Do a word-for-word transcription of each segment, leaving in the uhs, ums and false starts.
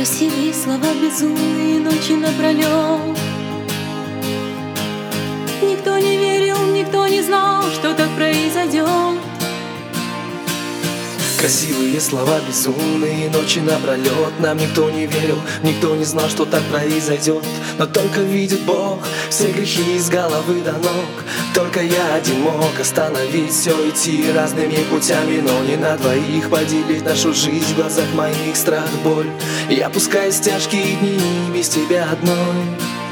Красивые слова, безумные ночи напролет. Никто не верил, никто не знал, что так произойдет. Красивые слова, безумные ночи напролет. Нам никто не верил, никто не знал, что так произойдет. Но только видит Бог все грехи с головы до ног. Только я один мог остановить все, идти разными путями, но не на двоих поделить нашу жизнь. В глазах моих страх, боль. Я пускаюсь в тяжкие дни без тебя одной.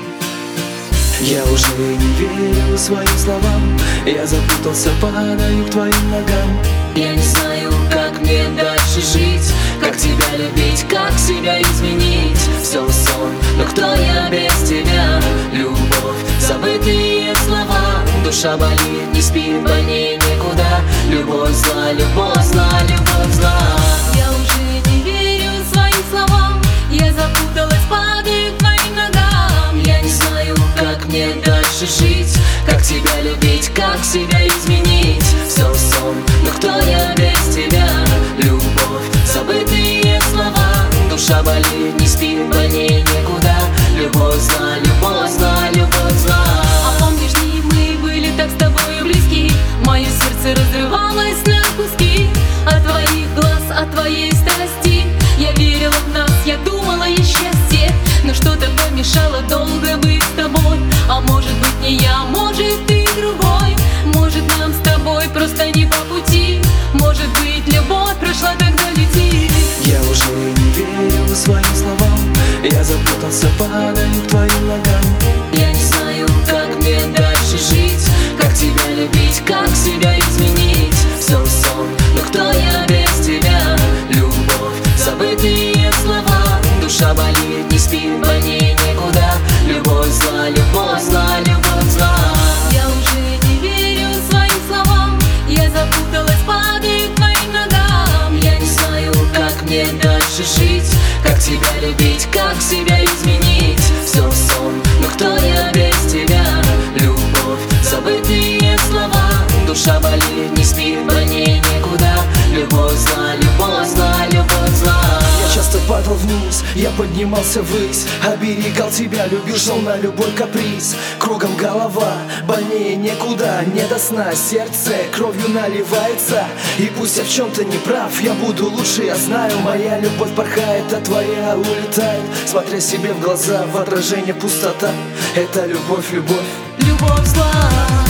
Я уже не верю своим словам, я запутался, падаю к твоим ногам. Я не знаю, как мне дальше жить, как тебя любить, как себя изменить. Все сон, но кто я без тебя? Любовь, забытые слова. Душа болит, не спит, больнее некуда. Любовь зла, любовь зла, любовь зла. Я уже не верю своим словам, я запуталась, падаю к твоим ногам. Я не знаю, как мне дальше жить, как тебя любить, как себя изменить. Все сон, но кто я без тебя? Любовь, забытые слова. Душа болит, не спит, больнее некуда. Любовь зла, любовь зла, любовь зла. А помнишь дни, мы были так с тобой близки. Мое сердце разрывалось на куски от твоих глаз, от твоей страсти. Я верила в нас, я думала о счастье, но что-то помешало долго быть с тобой. А может быть не я, может ты другой. Может нам с тобой просто не по пути. Может быть любовь прошла, тогда лети. Я уже не верю своим словам, я запутался, падаю к твоим ногам. Я не знаю, как мне дальше жить, как тебя любить, как себя изменить. Все сон, но кто я без тебя? Любовь, забытые слова. Душа болит, не спит, больнее некуда. Любовь зла, любовь зла, любовь зла. Я уже не верю своим словам, я запуталась, падаю к твоим ногам. Я не знаю, как мне дальше жить, как тебя любить, как себя изменить. Все сон, но кто я без тебя? Любовь, забытые слова. Душа болит, не спит, больнее некуда. Любовь зла, любовь зла, любовь зла. Я часто падал вниз, я поднимался ввысь, оберегал тебя, любил, шел на любой каприз. Кругом голова, больнее некуда, не до сна, сердце кровью наливается. И пусть я в чем-то не прав, я буду лучше, я знаю. Моя любовь порхает, а твоя улетает. Смотря себе в глаза, в отражение пустота. Это любовь, любовь, Любовь зла.